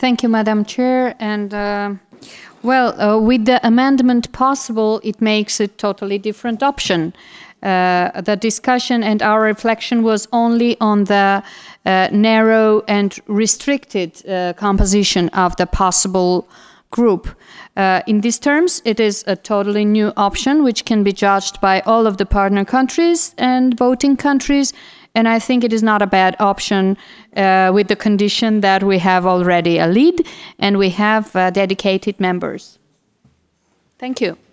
Thank you, Madam Chair. And with the amendment possible, it makes a totally different option. The discussion and our reflection was only on the narrow and restricted composition of the possible group. In these terms, it is a totally new option which can be judged by all of the partner countries and voting countries. And I think it is not a bad option with the condition that we have already a lead and we have dedicated members. Thank you.